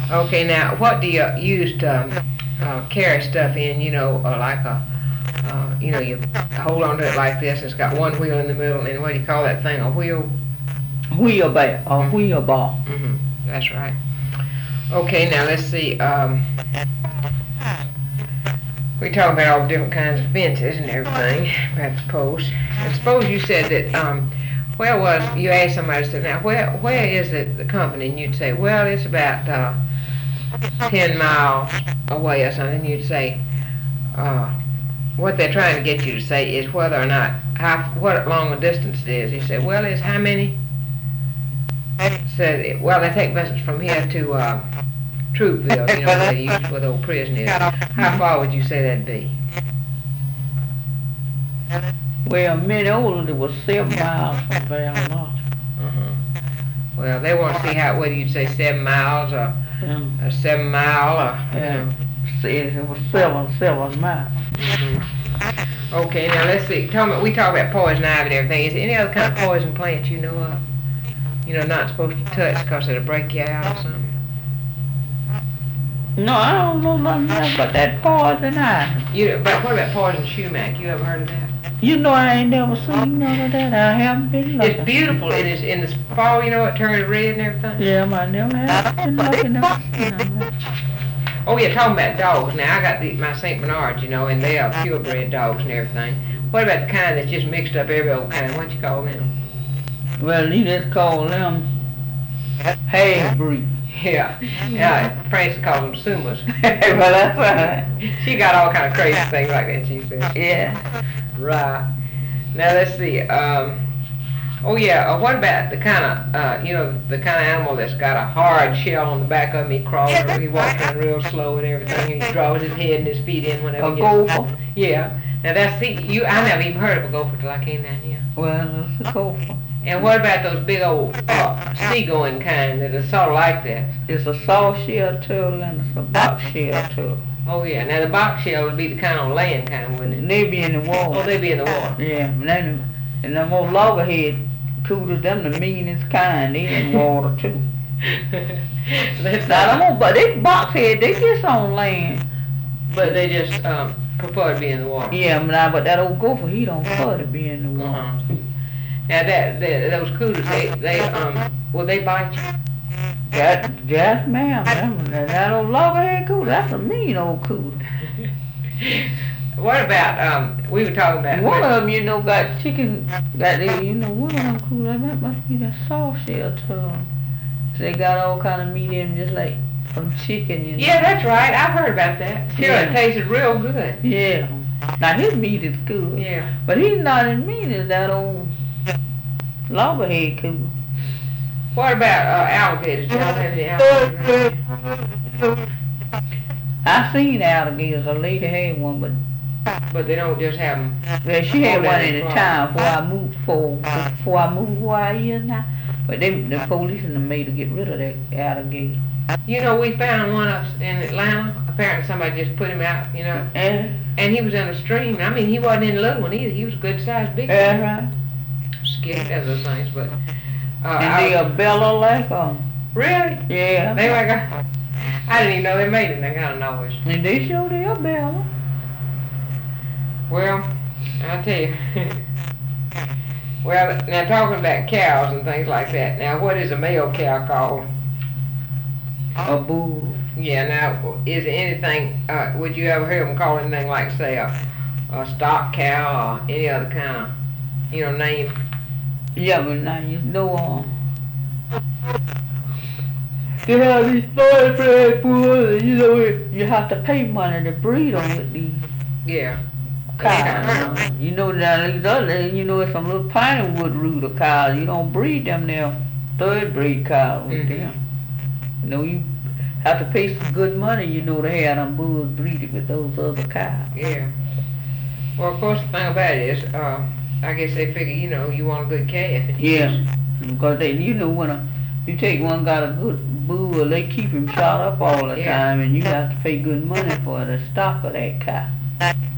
Okay, now what do you use to carry stuff in? Like you hold on to it like this. And it's got one wheel in the middle, and what do you call that thing? A wheel? Wheelbarrow, a wheelbarrow. That's right. Okay, now let's see. We talk about all the different kinds of fences and everything about the posts. And suppose you said that, you asked somebody, said, now where is the company? And you'd say, well, it's about 10 miles away or something. You'd say, what they're trying to get you to say is whether or not, what long a distance it is. You say, well, it's how many? Said, well, they take buses from here to Troopville, where they use where the old prison is. How far would you say that'd be? Well, Minneola was 7 miles from Valdosta. Well, they want to see whether you'd say 7 miles or a 7 mile or, It was 7 miles. Okay, now let's see. We talk about poison ivy and everything. Is there any other kind of poison plant you know of? Not supposed to touch because it'll break you out or something? No, I don't know nothing else but that poison ivy. But what about poison sumac? You ever heard of that? I ain't never seen none of that. I haven't been looking. It's beautiful. It is in the fall, it turns red and everything. Yeah, I never have been looking at. Oh yeah, talking about dogs. Now I got my St. Bernards, and they are purebred dogs and everything. What about the kind that's just mixed up every old kind? What you call them? Well, you just call them half-breed. Yeah. Francis calls them sumas. Well, that's right. She got all kind of crazy things like that, she said. Yeah. Right. Now let's see. What about the kind of, the kind of animal that's got a hard shell on the back of him? He crawls, or he walks in real slow and everything, and he draws his head and his feet in whenever he gets. A gopher? Yeah. Now I never even heard of a gopher till I came down here. Well, it's a gopher. And what about those big old seagoing kind that are sort of like that? It's a soft-shell turtle and it's a box-shell turtle. Oh yeah, now the box shell would be the kind on land kind, wouldn't it? They be in the water. Oh, they be in the water. Yeah, and them old loggerhead cooters, them the meanest kind. They in water too. But they boxhead, they just on land. But they just prefer to be in the water. Yeah, but that old gopher, he don't prefer to be in the water. Now those cooters, will they bite you? Yes, ma'am. That old loggerhead cooter, that's a mean old cooter. What about, we were talking about... One of them, got chicken, one of them cooter, that must be that soft shell turtle. So they got all kind of meat in them, just like from chicken, Yeah, that's right. I've heard about that. Sure, it tasted real good. Yeah. Now his meat is good. Yeah. But he's not as mean as that old loggerhead cooter. What about alligators? Do y'all have any alligators? I seen alligators. A lady had one, but they don't just have them. Well, she had one in the town before I moved where I is now. But the police and them made her get rid of that alligator. We found one up in Atlanta. Apparently somebody just put him out, And he was in a stream. I mean, he wasn't in a little one either. He was a good sized big one. Right. Scared of those things, but... and they a Bella like Really? Yeah. They like I didn't even know they made them. They got a noise. And they sure they are Bella. Well, I'll tell you. Well, now talking about cows and things like that. Now, what is a male cow called? A bull. Yeah. Now, is there anything? Would you ever hear them call anything like, say, a stock cow or any other kind of, name? Yeah, but now you have these thoroughbred bulls, you have to pay money to breed them with these cows. Now these other, it's some little pine wood rooter cows. You don't breed them now, third breed cows with them. You have to pay some good money, to have them bulls breeded with those other cows. Yeah. Well, of course, the thing about it is, I guess they figure, you want a good calf. Yeah, because when you take one got a good bull, they keep him shot up all the time, and you have to pay good money for the stock of that cow.